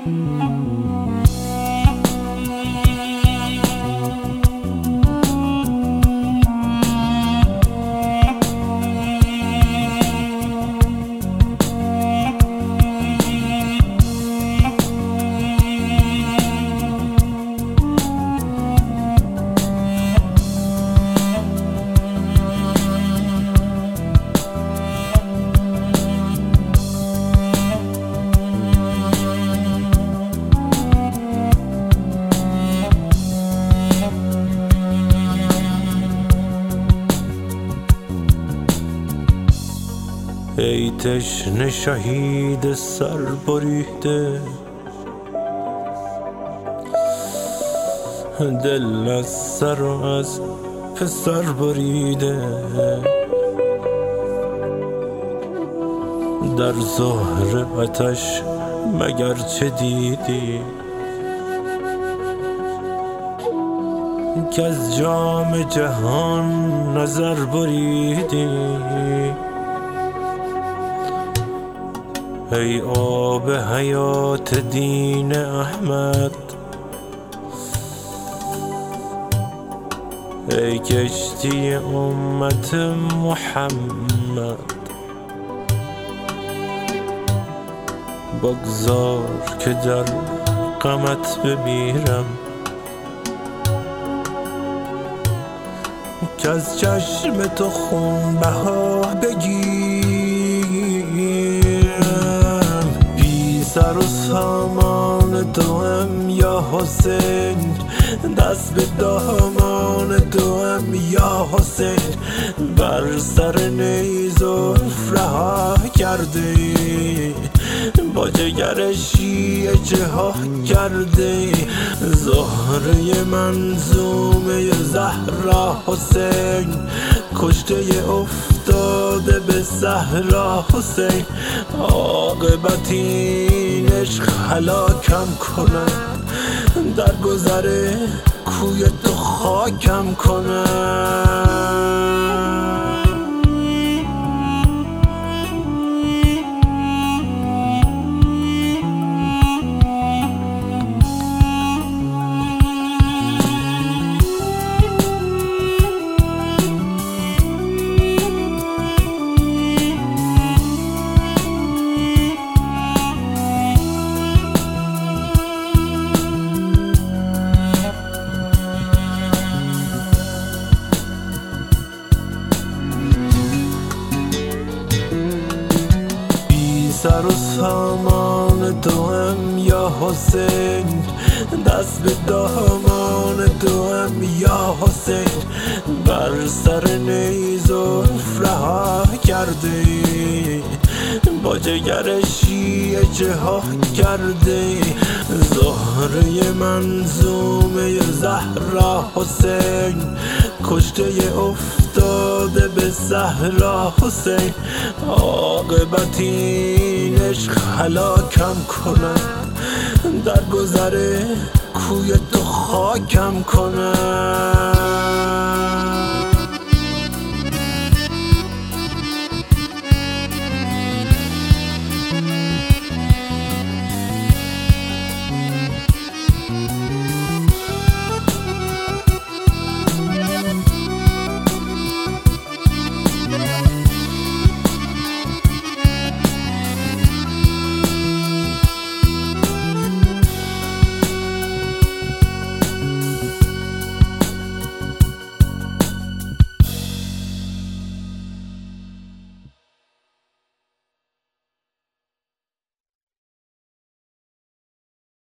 ای تشنه شهید سر بریده، دل از سر و از پسر بریده، در زهر آتش مگر چه دیدی که از جام جهان نظر بریدی؟ ای آب حیات دین احمد، ای کشتی امت محمد، بگذار که در غمت بمیرم، که از چشم تو خون بها بگیرم. بی سر و سامان تو هم یا حسین، دست به دامان تو هم یا حسین، بر سر نیز رها کرده، با جگر شیعه جها کرده، زهره منظومه زهرا حسین، کشته افتاده به صحرا حسین، عاقبت این عشق هلاکم کند، در گذر کوی تو خاکم کند. سر و سامان تو هم یا حسین، دست به دامان تو هم یا حسین، بر سر نیز رها کرده، با جگر شیعه جها کرده، زهره منظومه زهرا حسین، کشته افتاده به صحرا حسین، عاقبت این عشق هلاکم کند، در گذر کوی تو خاکم کند.